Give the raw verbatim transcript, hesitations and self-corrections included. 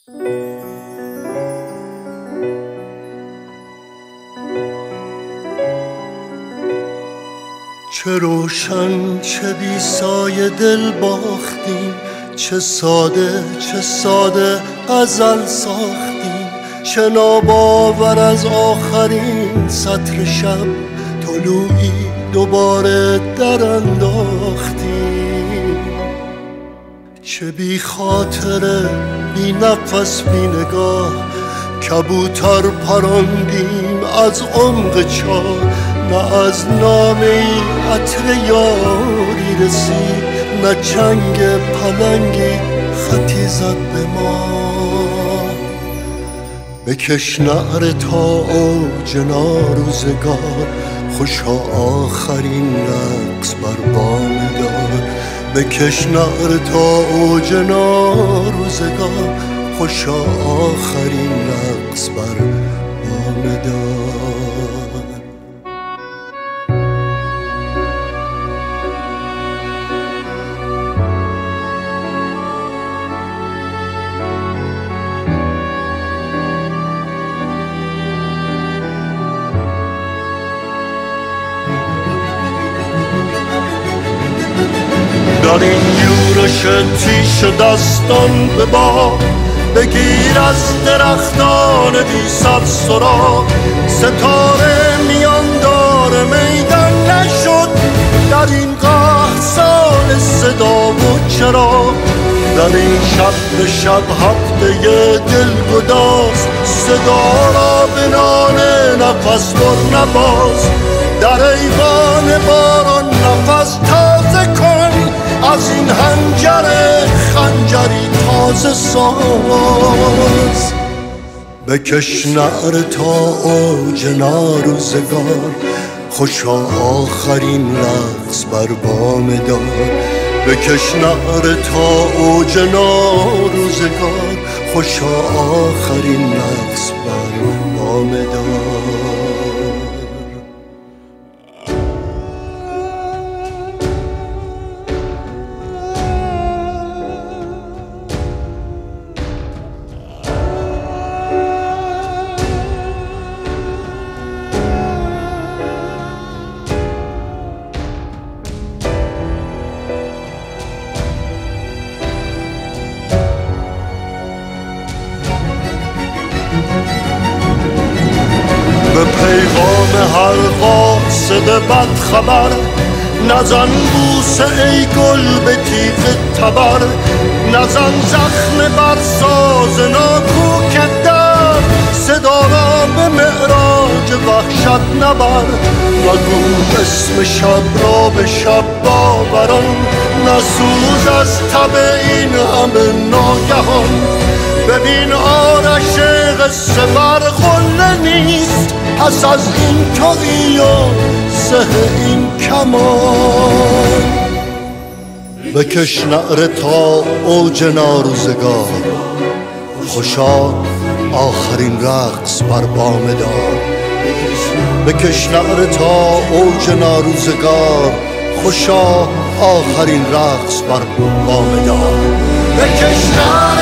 چه روشن چه بی سایه دل باختیم، چه ساده چه ساده غزل ساختیم، چه ناباور از آخرین سطر شب طلوعی دوباره در انداختیم. چه بی خاطره بی نفس بی نگاه کبوتر پراندیم از عمق چاه، نه از نامه عطر یاری رسید، نه چنگ پلنگی خطی زد به ما. بکش نعره تا اوج ناروزگار، خوشا آخرین رقص بر بام دار. بکش نعره تا اوج ناروزگار، خوشا آخرین رقص بر بام دار. در این یورش تیش دستان به باد، بگیر از درختان بی سر سراغ. ستاره میان دار میدان نشد در این قحط سال صدا و چراغ. در این شب به شب هفته دل گداز، صدا را به نان نفس بر نباز. در ایوان باران نفس تازه کن، از این حنجر خنجری تازه ساز. بکش نعره تا اوج ناروزگار، خوشا آخرین رقص بر بام دار. بکش نعره تا اوج ناروزگار، خوشا آخرین رقص بر بام دار. به پیغام هر قاصد بد خبر، نزن بوسه ای گل به تیغ تبر. نزن زخم بر ساز ناکوک در، صدا را به معراج وحشت نبر. نگو اسم شب را به شب باوران، نسوز از تب این همه ناگهان. ببین آرش قصه برخله نیست، پس از این تویی و زه این کمان. بکش نعره تا اوج ناروزگار، خوشا آخرین رقص بر بام دار. بکش نعره تا اوج ناروزگار، خوشا آخرین رقص بر بام دار. بکش نعره